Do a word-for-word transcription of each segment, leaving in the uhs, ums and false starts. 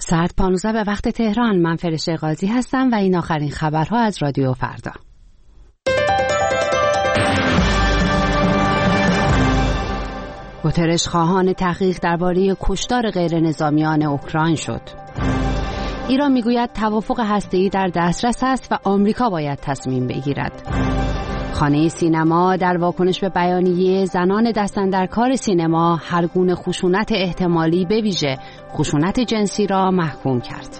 ساعت پانزده به وقت تهران. من فرشته قاضی هستم و این آخرین خبرها از رادیو فردا. گوترش خواهان تحقیق درباره کشتار غیر نظامیان اوکراین شد. ایران میگوید توافق هسته‌ای در دسترس است و آمریکا باید تصمیم بگیرد. خانه سینما در واکنش به بیانیه زنان دست‌اندرکار سینما هر گونه خشونت احتمالی به ویژه خشونت جنسی را محکوم کرد.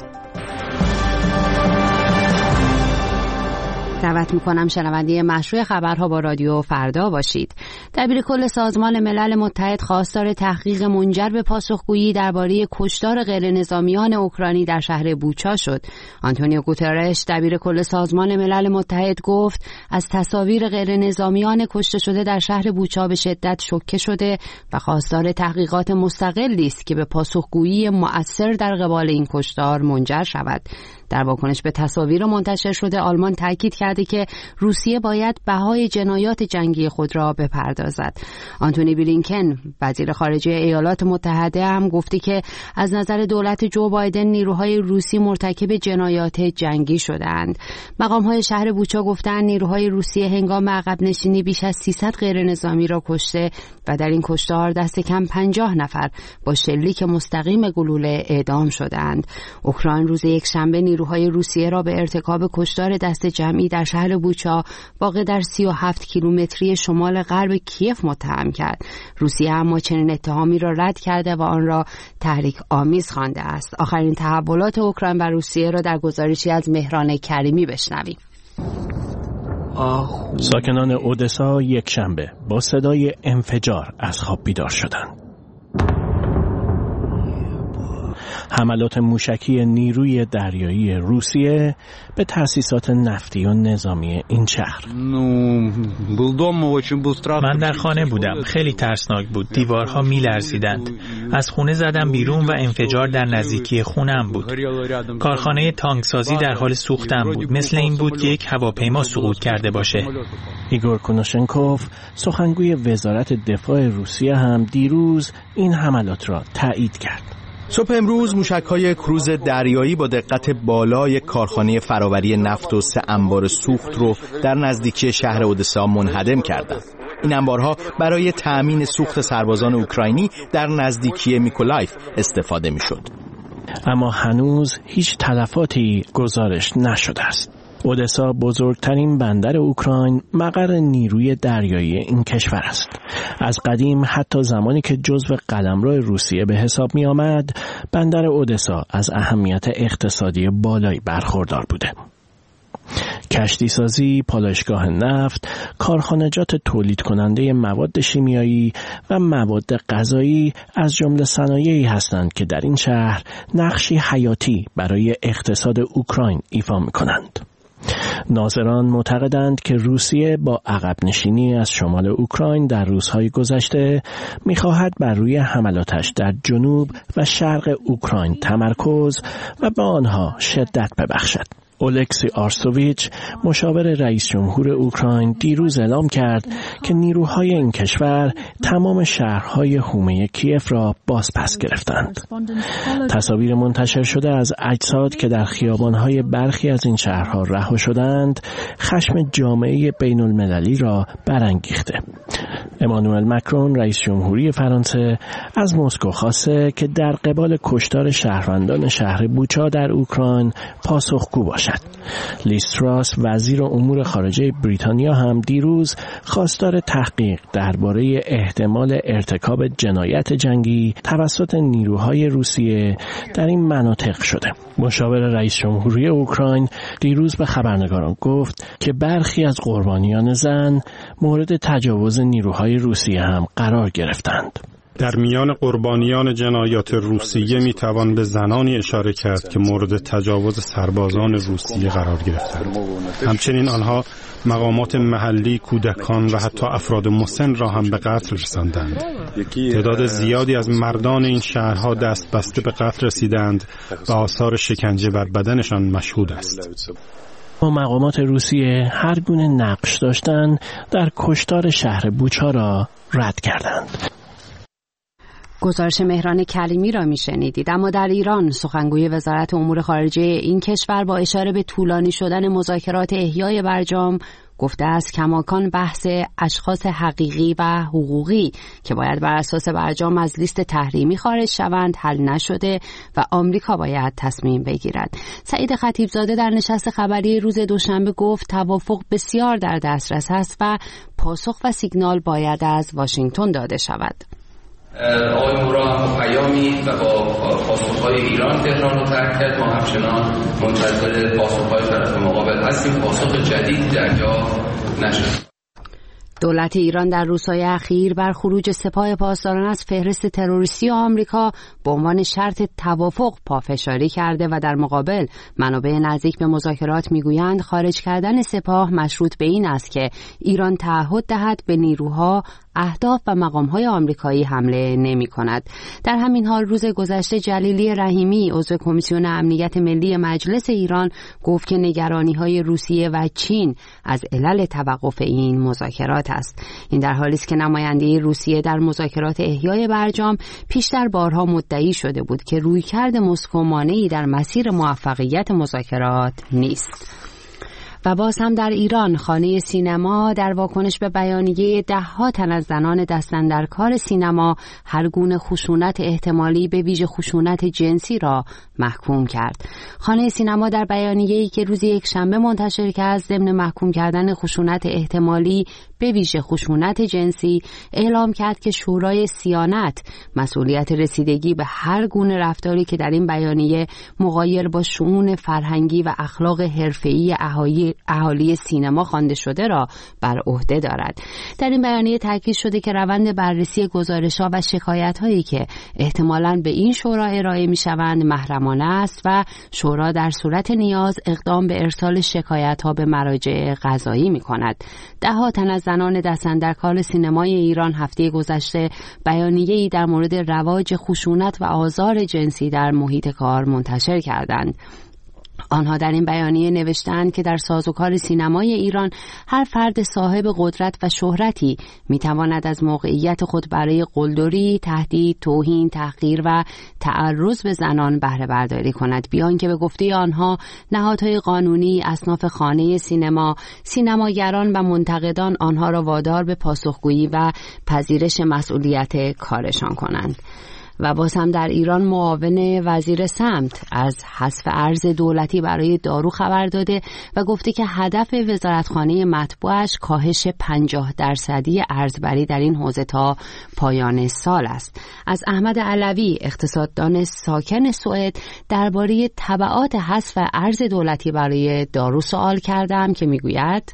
دعوت میکنم شنونده مشروع خبرها با رادیو فردا باشید. دبیرکل سازمان ملل متحد خواستار تحقیق منجر به پاسخگویی درباره کشتار غیرنظامیان اوکراینی در شهر بوچا شد. آنتونیو گوترش دبیرکل سازمان ملل متحد گفت از تصاویر غیرنظامیان کشته شده در شهر بوچا به شدت شوکه شده و خواستار تحقیقات مستقلی است که به پاسخگویی مؤثر در قبال این کشتار منجر شود. در واکنش به تصاویر منتشر شده آلمان تاکید کرده که روسیه باید بهای جنایات جنگی خود را بپردازد. آنتونی بلینکن وزیر خارجه ایالات متحده هم گفته که از نظر دولت جو بایدن نیروهای روسی مرتکب جنایات جنگی شدند. مقام‌های شهر بوچا گفتند نیروهای روسیه هنگام عقب نشینی بیش از سیصد غیرنظامی را کشته و در این کشتار دست کم پنجاه نفر با شلیک مستقیم گلوله اعدام شدند. اوکراین روز یکشنبه نیروهای روسیه را به ارتکاب کشتار دست جمعی در شهر بوچا واقع در سی و هفت کیلومتری شمال غرب کیف متهم کرد. روسیه اما چنین اتهامی را رد کرده و آن را تحریک آمیز خوانده است. آخرین تحولات اوکراین و روسیه را در گزارشی از مهران کریمی بشنویم. ساکنان اودسا یک شنبه با صدای انفجار از خواب بیدار شدند. حملات موشکی نیروی دریایی روسیه به تأسیسات نفتی و نظامی این شهر. من در خانه بودم. خیلی ترسناک بود. دیوارها می‌لرزیدند. از خونه زدم بیرون و انفجار در نزدیکی خونه‌ام بود. کارخانه تانکسازی در حال سوختن بود. مثل این بود که یک هواپیما سقوط کرده باشه. ایگور کونوشنکوف سخنگوی وزارت دفاع روسیه هم دیروز این حملات را تایید کرد. صبح امروز موشک‌های کروز دریایی با دقت بالای کارخانه فراوری نفت و سه انبار سوخت رو در نزدیکی شهر اودسا منهدم کردند. این انبارها برای تأمین سوخت سربازان اوکراینی در نزدیکی میکولایف استفاده می‌شد. اما هنوز هیچ تلفاتی گزارش نشده است. اودسا بزرگترین بندر اوکراین مقر نیروی دریایی این کشور است. از قدیم حتی زمانی که جزو قلمرو روسیه به حساب می آمد، بندر اودسا از اهمیت اقتصادی بالایی برخوردار بوده. کشتی سازی، پالایشگاه نفت، کارخانجات تولید کننده مواد شیمیایی و مواد غذایی از جمله صنایعی هستند که در این شهر نقشی حیاتی برای اقتصاد اوکراین ایفا می کنند. ناظران معتقدند که روسیه با عقب نشینی از شمال اوکراین در روزهای گذشته می‌خواهد بر روی حملاتش در جنوب و شرق اوکراین تمرکز و به آنها شدت ببخشد. اولکسی آرسوویچ مشاور رئیس جمهور اوکراین دیروز اعلام کرد که نیروهای این کشور تمام شهرهای حومه کیف را بازپس گرفتند. تصاویر منتشر شده از اجساد که در خیابانهای برخی از این شهرها رها شدند خشم جامعه بین المللی را برانگیخته. امانوئل مکرون رئیس جمهوری فرانسه از مسکو خواسته که در قبال کشتار شهروندان شهر بوچا در اوکراین پاسخگو باشد. لیز تراس وزیر امور خارجه بریتانیا هم دیروز خواستار تحقیق درباره احتمال ارتکاب جنایت جنگی توسط نیروهای روسیه در این مناطق شده. مشاور رئیس جمهوری اوکراین دیروز به خبرنگاران گفت که برخی از قربانیان زن مورد تجاوز نیروهای روسیه هم قرار گرفتند. در میان قربانیان جنایات روسیه میتوان به زنانی اشاره کرد که مورد تجاوز سربازان روسیه قرار گرفتند. همچنین آنها مقامات محلی، کودکان و حتی افراد مسن را هم به قتل رساندند. تعداد زیادی از مردان این شهرها دست بسته به قتل رسیدند و آثار شکنجه بر بدنشان مشهود است. با مقامات روسیه هر گونه نقش داشتن در کشتار شهر بوچا را رد کردند. گزارش مهران کلیمی را میشنیدید. اما در ایران سخنگوی وزارت امور خارجه این کشور با اشاره به طولانی شدن مذاکرات احیای برجام گفته است کماکان بحث اشخاص حقیقی و حقوقی که باید بر اساس برجام از لیست تحریمی خارج شوند حل نشده و آمریکا باید تصمیم بگیرد. سعید خطیبزاده در نشست خبری روز دوشنبه گفت توافق بسیار در دسترس است و پاسخ و سیگنال باید از واشنگتن داده شود. آقای مورا هم پیامی و با پاسخهای ایران تهران رو ترک کرد. ما همچنان منتظر پاسخهای طرف مقابل هستیم. پاسخ جدید دریافت نشد. دولت ایران در روزهای اخیر بر خروج سپاه پاسداران از فهرست تروریستی آمریکا به عنوان شرط توافق پافشاری کرده و در مقابل منابع نزدیک به مذاکرات میگویند خارج کردن سپاه مشروط به این است که ایران تعهد دهد به نیروها، اهداف و مقام‌های آمریکایی حمله نمی‌کند. در همین حال روز گذشته جلیلی رحیمی عضو کمیسیون امنیت ملی مجلس ایران گفت که نگرانی‌های روسیه و چین از علل توقف این مذاکرات است. این در حالی است که نماینده روسیه در مذاکرات احیای برجام پیشتر بارها مدعی شده بود که رویکرد مسکو مانعی در مسیر موفقیت مذاکرات نیست. و باز هم در ایران خانه سینما در واکنش به بیانیه ده ها تن از زنان دستاندرکار سینما هر گونه خشونت احتمالی به ویژه خشونت جنسی را محکوم کرد. خانه سینما در بیانیه‌ای که روز یکشنبه منتشر کرد ضمن محکوم کردن خشونت احتمالی به ویژه خشونت جنسی اعلام کرد که شورای صیانت مسئولیت رسیدگی به هر گونه رفتاری که در این بیانیه مغایر با شؤون فرهنگی و اخلاق حرفه‌ای اهالی اهالی سینما خوانده شده را بر عهده دارد. در این بیانیه تاکید شده که روند بررسی گزارش‌ها و شکایت‌هایی که احتمالاً به این شورا ارائه می‌شوند محرمانه است و شورا در صورت نیاز اقدام به ارسال شکایت‌ها به مراجع قضایی می‌کند. ده ها تن از زنان دستاندرکار سینمای ایران هفته گذشته بیانیه‌ای در مورد رواج خشونت و آزار جنسی در محیط کار منتشر کردند. آنها در این بیانیه نوشتند که در سازوکار سینمای ایران هر فرد صاحب قدرت و شهرتی میتواند از موقعیت خود برای قلدری، تهدید، توهین، تحقیر و تعرض به زنان بهره برداری کند، بیان که به گفته آنها نهادهای قانونی، اصناف خانه سینما، سینماگران و منتقدان آنها را وادار به پاسخگویی و پذیرش مسئولیت کارشان کنند. و باز هم در ایران معاون وزیر سمت از حذف ارز دولتی برای دارو خبر داده و گفته که هدف وزارتخانه مطبوعش کاهش پنجاه درصدی ارزبری در این حوزه تا پایان سال است. از احمد علوی اقتصاددان ساکن سوئد درباره تبعات حذف ارز دولتی برای دارو سوال کردم که میگوید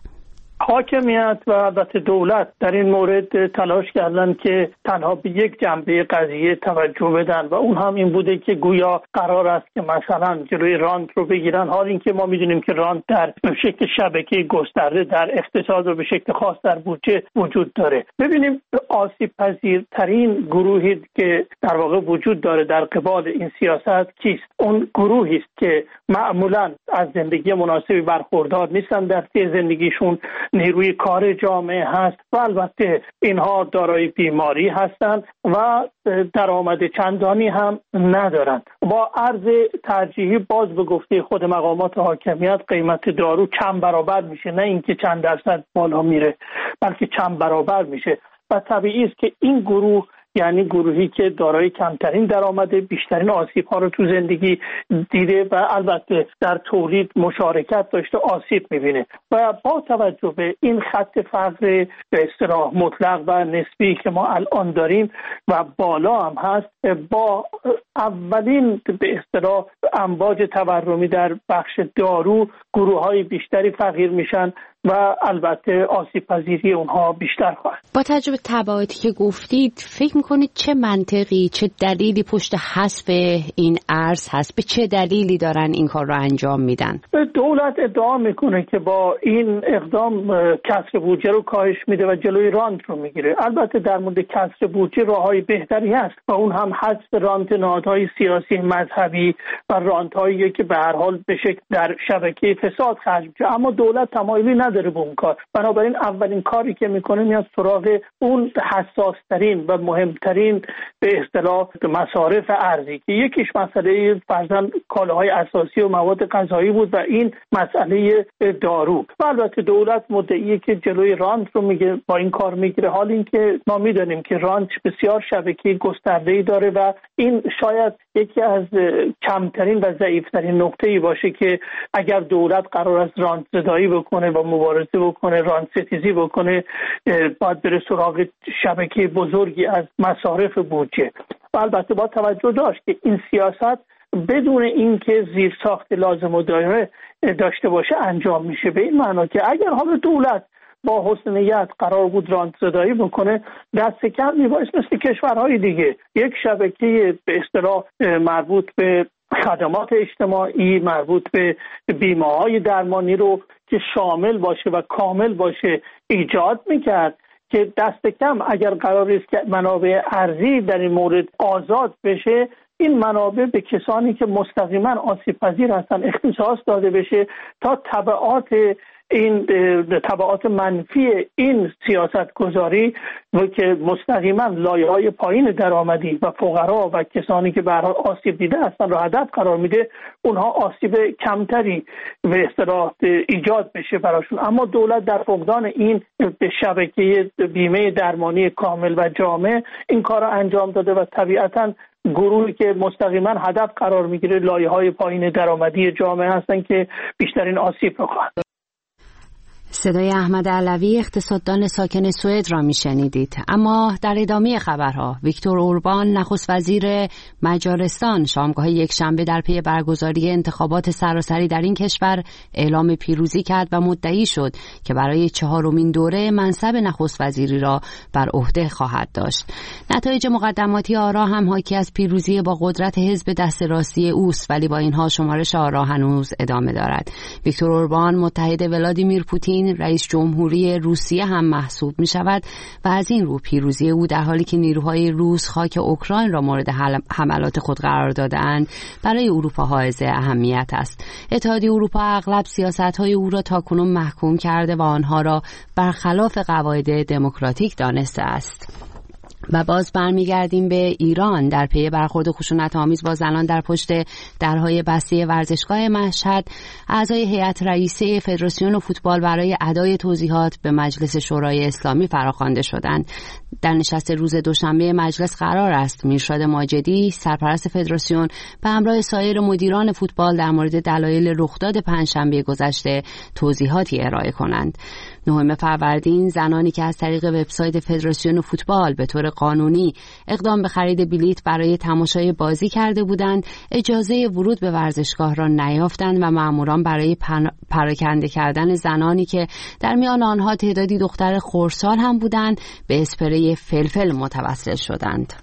حاکمیت و البته دولت در این مورد تلاش کردن که تنها به یک جنبه قضیه توجه بدن و اون هم این بوده که گویا قرار است که مثلا جلوی رانت رو بگیرن، حال اینکه ما میدونیم که رانت در شکل شبکه گسترده در اقتصاد و به شکل خاص در بودجه وجود داره. ببینیم آسیب پذیرترین گروهی که در واقع وجود داره در قبال این سیاست کیست؟ اون گروهی است که معمولا از زندگی مناسبی برخوردار نیستن، در طی زندگیشون نیروی کار جامعه هست و البته اینها دارای بیماری هستند و درآمد چندانی هم ندارند. با ارز ترجیحی باز به گفته خود مقامات حاکمیت قیمت دارو چند برابر میشه، نه اینکه چند درصد بالا میره بلکه چند برابر میشه و طبیعی است که این گروه یعنی گروهی که دارای کمترین درآمد بیشترین آسیب ها رو تو زندگی دیده و البته در تولید مشارکت داشته آسیب میبینه و با توجه به این خط فقر به اصطلاح مطلق و نسبی که ما الان داریم و بالا هم هست، با اولین به اصطلاح امواج تورمی در بخش دارو گروه های بیشتری فقیر میشن و البته آسیب پذیری اونها بیشتر خواهد. با توجه به تبعاتی که گفتید فکر میکنید چه منطقی، چه دلیلی پشت حذف این ارز هست؟ به چه دلیلی دارن این کار رو انجام میدن؟ دولت ادعا میکنه که با این اقدام کسر بودجه رو کاهش میده و جلوی رانت رو میگیره. البته در مورد کسر بودجه راههای بهتری هست و اون هم حذف رانت نهادهای سیاسی مذهبی و رانت هایی که به هر حال به شکل در شبکه فساد خرج میشه، اما دولت تمایلی نداره نداره به اون کار. بنابراین اولین کاری که میکنه میاد سراغ اون حساس ترین و مهمترین به اصطلاح مصارف ارزی که یکیش مسئله فرضاً کالاهای اساسی و مواد غذایی بود و این مسئله دارو. و البته دولت مدعیه که جلوی رانت رو میگه با این کار میگیره، حال این که ما میدونیم که رانت بسیار شبکه گسترده‌ای داره و این شاید یکی از کمترین و ضعیفترین نقطه‌ای باشه که اگر دولت قرار است رانت زدایی بکنه و مبارزه بکنه، رانت ستیزی بکنه، باید بره سراغ شبکه بزرگی از مصارف بودجه. و البته با توجه داشت که این سیاست بدون اینکه زیرساخت لازم و دایره داشته باشه انجام میشه، به این معنا که اگر حالا دولت با حسن نیت قرار بود رانت زدایی بکنه، دست کم میبایست مثل کشورهای دیگه یک شبکه به اصطلاح مربوط به خدمات اجتماعی، مربوط به بیمه‌های درمانی رو که شامل باشه و کامل باشه ایجاد میکرد که دست کم اگر قرار است که منابع ارزی در این مورد آزاد بشه، این منابع به کسانی که مستقیما آسیب پذیر هستن اختصاص داده بشه تا تبعات این تبعات منفی این سیاست گذاری و که مستقیما لایه‌های پایین درآمدی و فقرا و کسانی که به هر حال آسیب دیده هستن رو هدف قرار میده، اونها آسیب کمتری به اصطلاح ایجاد بشه براشون. اما دولت در فقدان این شبکه بیمه درمانی کامل و جامع این کار رو انجام داده و طبیعتاً گروهی که مستقیما هدف قرار میگیره لایه‌های پایین درآمدی جامعه هستن که بیشترین آسیب رو خواهند. صدای احمد علوی اقتصاددان ساکن سوئد را میشنیدید. اما در ادامه خبرها ویکتور اوربان نخست وزیر مجارستان شامگاه یکشنبه در پی برگزاری انتخابات سراسری در این کشور اعلام پیروزی کرد و مدعی شد که برای چهارمین دوره منصب نخست وزیری را بر عهده خواهد داشت. نتایج مقدماتی آرا هم حاکی از پیروزی با قدرت حزب دست راستی اوست، ولی با اینها شمارش آرا هنوز ادامه دارد. ویکتور اوربان متحد ولادیمیر پوتین رئیس جمهوری روسیه هم محسوب می شود و از این رو پیروزی او در حالی که نیروهای روس خاک اوکراین را مورد حملات خود قرار دادند برای اروپا حائز اهمیت است. اتحادیه اروپا اغلب سیاست‌های او را تاکنون محکوم کرده و آنها را برخلاف قواعد دموکراتیک دانسته است. و باز برمیگردیم به ایران. در پی برخورد خشونت‌آمیز با زنان در پشت درهای بسته ورزشگاه مشهد، اعضای هیئت رئیسه فدراسیون فوتبال برای ادای توضیحات به مجلس شورای اسلامی فراخوانده شدند. در نشست روز دوشنبه مجلس قرار است میرشاد ماجدی سرپرست فدراسیون به همراه سایر مدیران فوتبال در مورد دلایل رخداد پنجشنبه گذشته توضیحاتی ارائه کنند. نهم فروردین زنانی که از طریق وبسایت فدراسیون فوتبال به طور قانونی اقدام به خرید بلیت برای تماشای بازی کرده بودند، اجازه ورود به ورزشگاه را نیافتند و ماموران برای پراکنده کردن زنانی که در میان آنها تعدادی دختر خردسال هم بودند به اسپری فلفل متوسل شدند.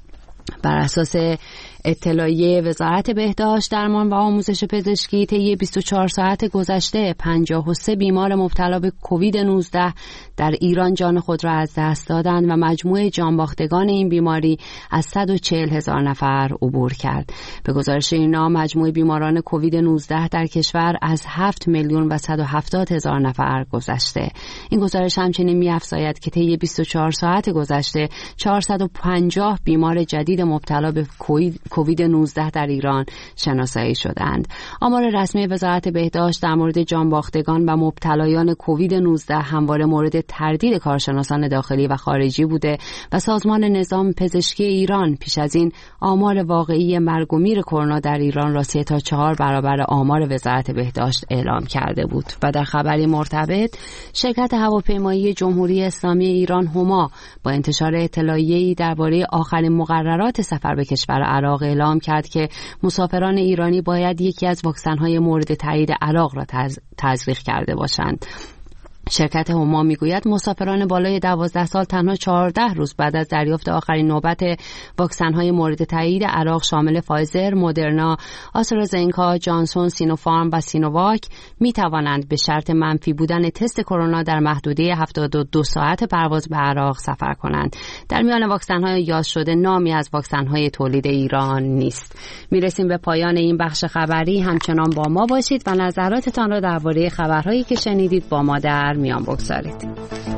بر اساس اطلاعیه وزارت بهداشت، درمان و آموزش پزشکی، طی بیست و چهار ساعت گذشته پنجاه و سه بیمار مبتلا به کووید نوزده در ایران جان خود را از دست دادند و مجموع جانباختگان این بیماری از صد و چهل هزار نفر عبور کرد. به گزارش اینا مجموع بیماران کووید نوزده در کشور از هفت میلیون و صد و هفتاد هزار نفر گذشته. این گزارش همچنین می‌افزاید که طی بیست و چهار ساعت گذشته چهارصد و پنجاه بیمار جدید مبتلا به کووید نوزده در ایران شناسایی شدند. آمار رسمی وزارت بهداشت در مورد جانباختگان و مبتلایان کووید نوزده همواره مورد تردید کارشناسان داخلی و خارجی بوده و سازمان نظام پزشکی ایران پیش از این آمار واقعی مرگ و میر کرونا در ایران را سه تا چهار برابر آمار وزارت بهداشت اعلام کرده بود. و در خبری مرتبط، شرکت هواپیمایی جمهوری اسلامی ایران هما با انتشار اطلاعیه‌ای درباره آخرین مقررات سفر به کشور عراق اعلام کرد که مسافران ایرانی باید یکی از واکسن‌های مورد تایید عراق را تزریق کرده باشند. شرکت هما میگوید مسافران بالای دوازده سال تنها چهارده روز بعد از دریافت آخرین نوبت واکسن‌های مورد تایید عراق شامل فایزر، مدرنا، آسترازنکا، جانسون، سینوفارم و سینوواک میتوانند به شرط منفی بودن تست کرونا در محدوده هفتاد و دو ساعت پرواز به عراق سفر کنند. در میان واکسن‌های یاز شده نامی از واکسن‌های تولید ایران نیست. میرسیم به پایان این بخش خبری. همچنان با ما باشید و نظراتتان را درباره خبرهایی که شنیدید با ما در میان بگذارید.